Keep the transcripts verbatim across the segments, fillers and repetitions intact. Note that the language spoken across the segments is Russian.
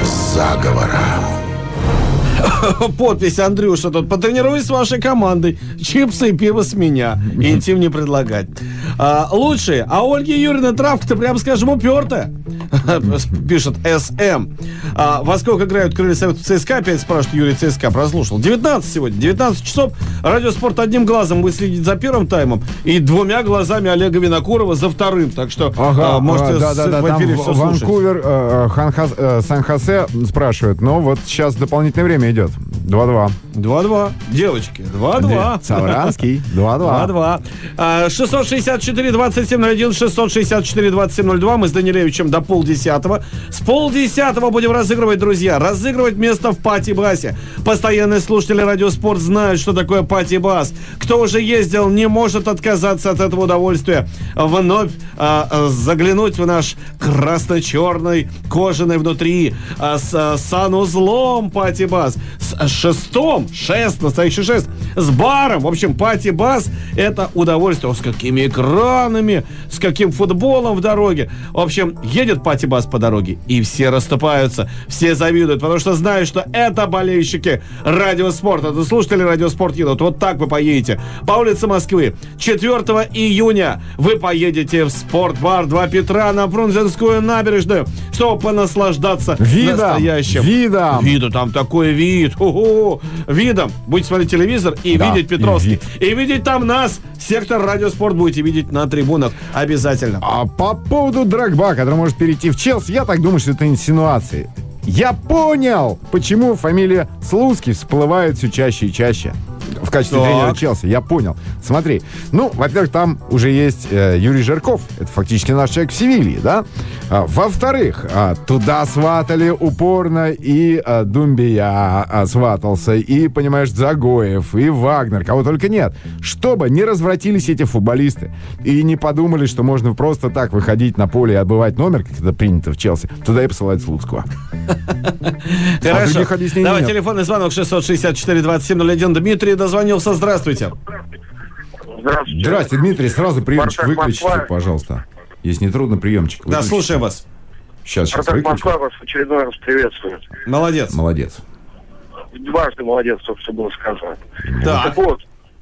заговора. Подпись Андрюша тут. Потренируюсь с вашей командой. Чипсы и пиво с меня. Интим не предлагать. А, лучшие. А Ольга Юрьевна травка-то, прям скажем, упертая. Пишет СМ. А, во сколько играют крылья Советов ЦСКА? Опять спрашивает Юрий ЦСКА. Прослушал. девятнадцать сегодня. девятнадцать часов. Радиоспорт одним глазом будет следить за первым таймом и двумя глазами Олега Винокурова за вторым. Так что ага, а, можете да, да, да, в эфире все слушать. Ванкувер, э, Хан-Хас, э, Сан-Хосе спрашивают. Но вот сейчас дополнительное время идет. два-два. два-два. Девочки, два-два. Савранский. два-два. два-два. шестьсот шестьдесят четыре двадцать семь ноль один, шестьсот шестьдесят четыре двадцать семь ноль два. Мы с Данилевичем до полдесятого. С полдесятого будем разыгрывать, друзья. Разыгрывать место в пати-басе. Постоянные слушатели Радиоспорт знают, что такое пати-бас. Кто уже ездил, не может отказаться от этого удовольствия. Вновь а, а, заглянуть в наш красно-черный кожаный внутри а, с а, санузлом пати-бас. С шестом, шест, настоящий шест, с баром. В общем, пати-бас — это удовольствие. О, с какими экранами, с каким футболом в дороге. В общем, едет пати-бас по дороге, и все расступаются, все завидуют, потому что знают, что это болельщики Радиоспорта, это слушатели Радиоспорт едут. Вот так вы поедете по улице Москвы. четвёртого июня вы поедете в спортбар «Два Петра» на Фрунзенскую набережную, чтобы понаслаждаться видом, настоящим видом. Виду, там такой вид. Ху-ху. Видом. Будете смотреть телевизор и да, видеть Петровский. И, вид. и видеть там нас. Сектор Радиоспорт будете видеть на трибунах. Обязательно. А по поводу Дрогба, который может перейти в Челси, я так думаю, что это инсинуации. Я понял, почему фамилия Слуцкий всплывает все чаще и чаще в качестве так. тренера Челси. Я понял. Смотри, ну, во-первых, там уже есть э, Юрий Жирков. Это фактически наш человек в Севилье, да? А, во-вторых, а, туда сватали упорно и а, Думбия а, сватался, и, понимаешь, Загоев, и Вагнер, кого только нет. Чтобы не развратились эти футболисты и не подумали, что можно просто так выходить на поле и отбывать номер, как это принято в Челси, туда и посылать Слуцкого. Хорошо. Давай телефонный звонок шестьсот шестьдесят четыре двадцать семь ноль один. Дмитрий дозвонился. Здравствуйте. Здравствуйте. Здравствуйте, Дмитрий. Сразу приемчик выключите, пожалуйста. Если не трудно, приемчик выключите. Да, слушаем вас. Сейчас, сейчас выключим. Москва вас в очередной раз приветствует. Молодец. Молодец. Дважды молодец, чтобы все было сказано. Так. Так вот,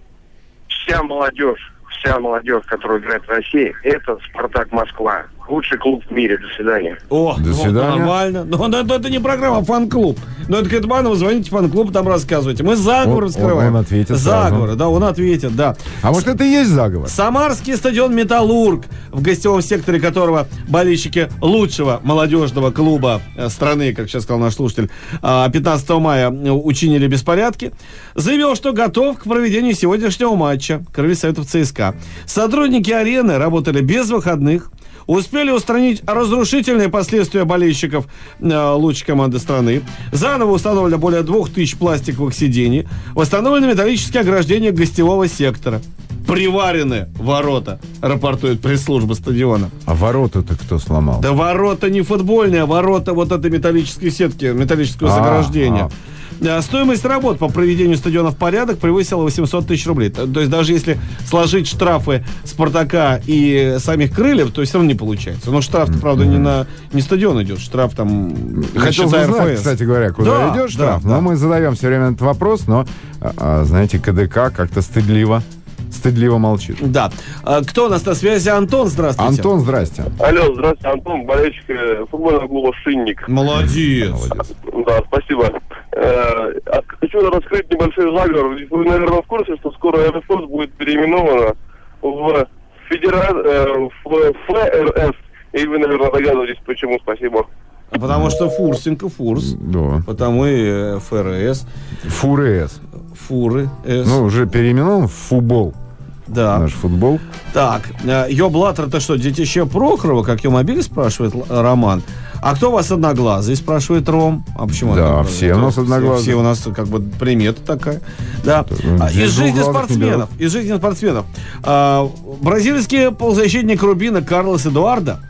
вся молодежь, вся молодежь, которая играет в России, это «Спартак Москва». Лучший клуб в мире. До свидания. О, до свидания. Вот, нормально. Но, но это, это не программа, а фан-клуб. Но это Кэтманову звоните в фан-клуб, там рассказывайте. Мы заговор раскрываем. Он, он ответит Заговор, сразу. Да, он ответит, да. А может, это и есть заговор? Самарский стадион «Металлург», в гостевом секторе которого болельщики лучшего молодежного клуба страны, как сейчас сказал наш слушатель, пятнадцатого мая учинили беспорядки, заявил, что готов к проведению сегодняшнего матча крылья Советов ЦСКА. Сотрудники арены работали без выходных, успели устранить разрушительные последствия болельщиков э, лучшей команды страны. Заново установлено более двух тысяч пластиковых сидений. Восстановлены металлические ограждения гостевого сектора. Приварены ворота, рапортует пресс-служба стадиона. А ворота-то кто сломал? Да ворота не футбольные, а ворота вот этой металлической сетки, металлического А, заграждения. а. Стоимость работ по приведению стадиона в порядок превысила восемьсот тысяч рублей. То есть даже если сложить штрафы «Спартака» и самих «Крыльев», то все равно не получается. Но штраф, правда, не на не стадион идет. Штраф там... Хотел бы знать, кстати говоря, куда да, идет штраф. Да, но да. мы задаем все время этот вопрос, но, а, знаете, КДК как-то стыдливо, стыдливо молчит. Да. А, кто у нас на связи? Антон, здравствуйте. Антон, здрасте. Алло, здравствуйте, Антон, болельщик футбольного клуба «Шинник». Молодец. Молодец. Да, спасибо. Э, хочу раскрыть небольшой заговор. Вы, наверное, в курсе, что скоро Аэрофлот будет переименована в, федера... э, в ФРС. И вы, наверное, догадываетесь, почему. Спасибо. А потому что Фурсенко, Фурс. Да. Потому и ФРС. ФУРС. Фуры. С. Ну, уже переименован в футбол. Да. Наш футбол. Так, Йоблатер, это что, детище Прохорова, как Йомобиль, спрашивает Роман. А кто у вас одноглазый, спрашивает Ром. А почему? Да, одноглазый? все у нас одноглазые. Все, все у нас как бы примета такая. Да. Ну, Из жизни спортсменов. Из жизни спортсменов. А, бразильский полузащитник Рубина Карлос Эдуардо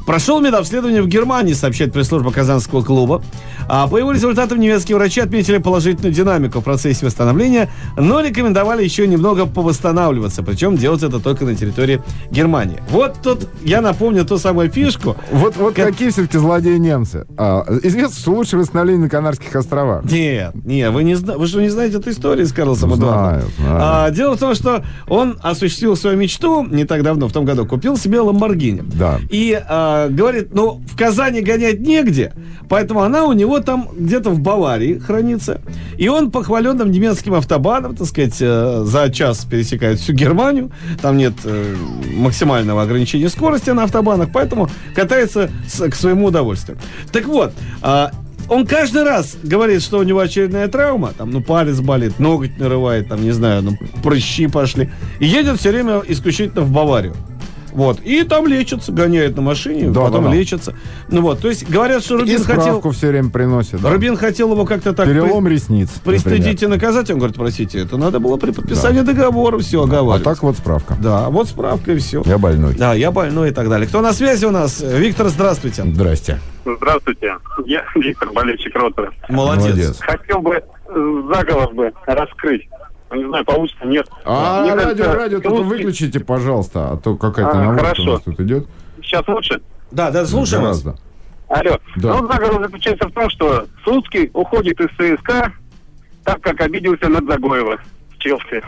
Прошел медобследование в Германии, сообщает пресс-служба казанского клуба. А по его результатам немецкие врачи отметили положительную динамику в процессе восстановления, но рекомендовали еще немного повосстанавливаться. Причем делать это только на территории Германии. Вот тут я напомню ту самую фишку. Вот, вот как... какие все-таки злодеи немцы. А, известно, что лучшее восстановление на Канарских островах. Нет, нет, вы, не зна... вы что, не знаете эту историю с Карлосом Эдуардом? Знаю, знаю. А, дело в том, что он осуществил свою мечту не так давно, в том году, купил себе Ламборгини. Да. И а, говорит, ну, в Казани гонять негде, поэтому она у него там где-то в Баварии хранится. И он по хваленным немецким автобанам, так сказать, э, за час пересекает всю Германию. Там нет э, максимального ограничения скорости на автобанах, поэтому катается с, к своему удовольствию. Так вот, э, он каждый раз говорит, что у него очередная травма, там, ну, палец болит, ноготь нарывает, там, не знаю, ну, прыщи пошли. И едет все время исключительно в Баварию. Вот. И там лечится, гоняет на машине, да, потом да, да. лечится. Ну вот, то есть говорят, что Рубин и справку хотел... все время приносит. Да. Рубин хотел его как-то так... Перелом при... ресниц. Пристыдить и наказать. Он говорит, простите, это надо было при подписании да. договора все да. оговаривать. А так вот справка. Да, вот справка и все. Я больной. Да, я больной и так далее. Кто на связи у нас? Виктор, здравствуйте. Здрасте. Здравствуйте. Я Виктор, болельщик Ротора. Молодец. Молодец. Хотел бы заговор бы раскрыть. Не знаю, получится, нет. А, Мне радио, кажется, радио только русский... выключите, пожалуйста, а то какая-то А, наводка хорошо. у нас тут идет. Сейчас лучше? Да, да, слушаем вас. Гораздо. Алло. Да. Ну, заговор заключается в том, что Слуцкий уходит из ЦСКА, так как обиделся на Дзагоева в Челси.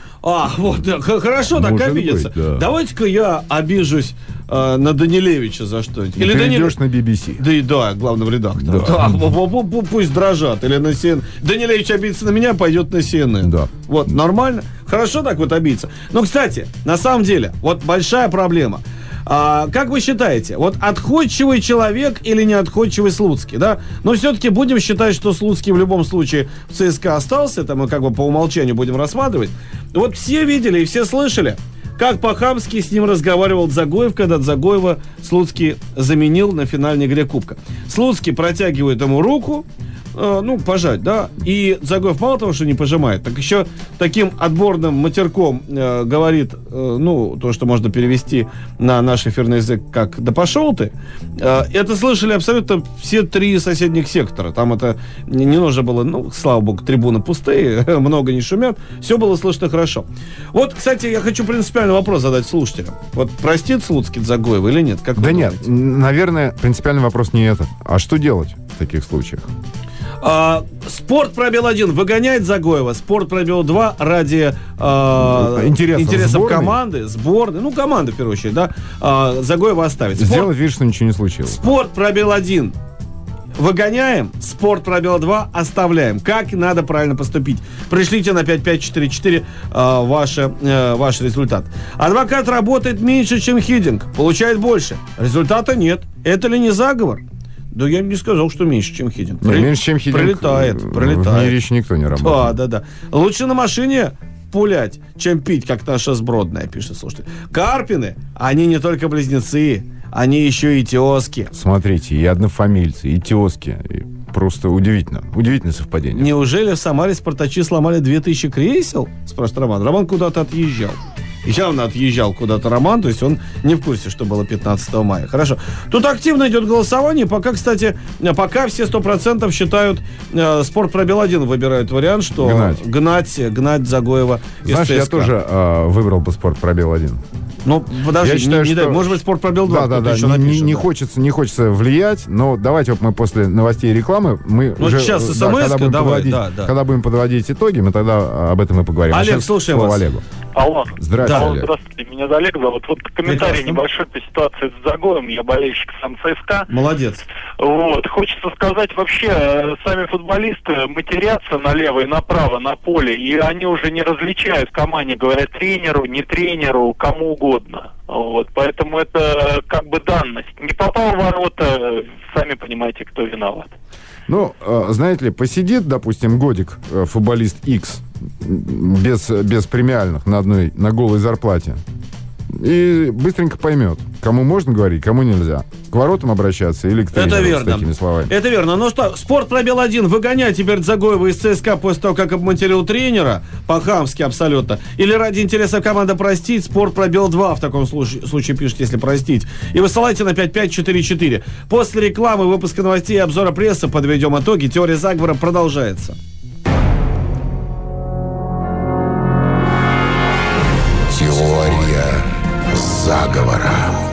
А, вот, да, х- хорошо так Может обидеться. быть, да. Давайте-ка я обижусь э, на Данилевича за что-нибудь. Или ты Данил- идешь на би би си. Да и да, главного редактора. Да. Да, пу- пу- пу- пусть дрожат. Или на си эн эн. Данилевич обидится на меня, пойдет на си эн эн. Да. Вот, нормально. Хорошо так вот обидеться. Но, кстати, на самом деле, вот большая проблема. А, как вы считаете, вот отходчивый человек или не отходчивый Слуцкий, да? Но все-таки будем считать, что Слуцкий в любом случае в ЦСКА остался, это мы как бы по умолчанию будем рассматривать. Вот все видели и все слышали, как по-хамски с ним разговаривал Дзагоев, когда Дзагоева Слуцкий заменил на финальной игре Кубка. Слуцкий протягивает ему руку, э, ну, пожать, да, и Дзагоев мало того, что не пожимает, так еще таким отборным матерком э, говорит, э, ну, то, что можно перевести на наш эфирный язык, как «да пошел ты». Э, это слышали абсолютно все три соседних сектора. Там это не, не нужно было, ну, слава богу, трибуны пустые, много не шумят, все было слышно хорошо. Вот, кстати, я хочу принципиальный вопрос задать слушателям. Вот простит Слуцкий Дзагоева или нет? Как вы Да нет, думаете? н- наверное, принципиальный вопрос не это. А что делать в таких случаях? А, Спорт пробел один выгоняет Дзагоева, Спорт пробел два ради а, Интересов интересов сборной? команды, сборной, ну, команды, в первую очередь, да, а, Дзагоева оставить. Спорт, Сделать вид, что ничего не случилось. Спорт пробел один выгоняем, Спорт пробел два оставляем. Как надо правильно поступить? Пришлите на пять пять четыре четыре э, ваше, э, ваш результат. Адвокат работает меньше, чем Хидинг, получает больше. Результата нет. Это ли не заговор? Да я не сказал, что меньше, чем Хидинг. Не, При- меньше, чем Хидинг, Прилетает, в прилетает. мире еще никто не работает. Да, да, да. Лучше на машине пулять, чем пить, как наша сбродная, пишет слушатель. Карпины, они не только близнецы, они еще и тезки. Смотрите, и однофамильцы, и тезки. И просто удивительно. Удивительное совпадение. Неужели в Самаре спартачи сломали две тысячи кресел? Спрашивает Роман. Роман куда-то отъезжал. Явно отъезжал куда-то Роман, то есть он не в курсе, что было пятнадцатого мая. Хорошо. Тут активно идет голосование. Пока, кстати, пока все сто процентов считают, э, Спорт пробел один выбирают вариант, что Гнать. гнать, гнать Дзагоева из Знаешь, я ЦСКА. тоже э, выбрал бы спорт пробел один. Ну, подожди, Я считаю, не, не что- дай. Может быть, Спорт пробел два. Да, да, кто-то да. еще Не, напишет, не да. хочется, не хочется влиять, но давайте вот мы после новостей и рекламы мы Ну, уже, сейчас да, смс-ка когда, будем давай, подводить, да, да. когда будем подводить итоги, мы тогда об этом и поговорим. Олег, А сейчас слушаем слово вас. Олегу. Алло. Здравствуйте, Да. Олег. Здравствуйте, меня Олег зовут. Вот комментарий Прекрасно. небольшой по ситуации с Дзагоевым. Я болельщик сам ЦСКА. Молодец. Вот. Хочется сказать, вообще, э, сами футболисты матерятся налево и направо на поле, и они уже не различают в команде, говорят тренеру, не тренеру, кому угодно. Вот. Поэтому это как бы данность. Не попал в ворота, сами понимаете, кто виноват. Ну, э, знаете ли, посидит, допустим, годик э, футболист X без, без премиальных на одной, на голой зарплате. и быстренько поймет, кому можно говорить, кому нельзя. К воротам обращаться или к тренеру. Это верно. С такими словами. Это верно. Ну что, Спорт пробел один. Выгоняй теперь Дзагоева из ЦСКА после того, как обматерил тренера. По-хамски абсолютно. Или ради интереса команды простить. Спорт пробел два в таком случае, случае пишет, если простить. И высылайте на пять пять четыре четыре. После рекламы, выпуска новостей и обзора прессы подведем итоги. Теория заговора продолжается.